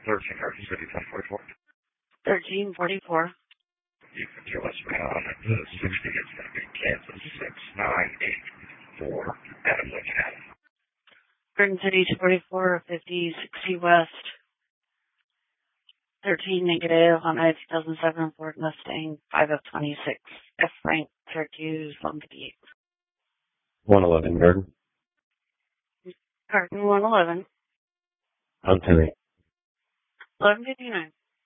1344. 1344. You can tell us around the 60 is going to be Kansas 6984. Adam, what's that? Garden City 244, 50, 60 West. 13 negative on a 2007 Ford Mustang 5 of 26. F. Frank, Syracuse, 158. 111, Garden. Garden 111. On 10-8. 1159.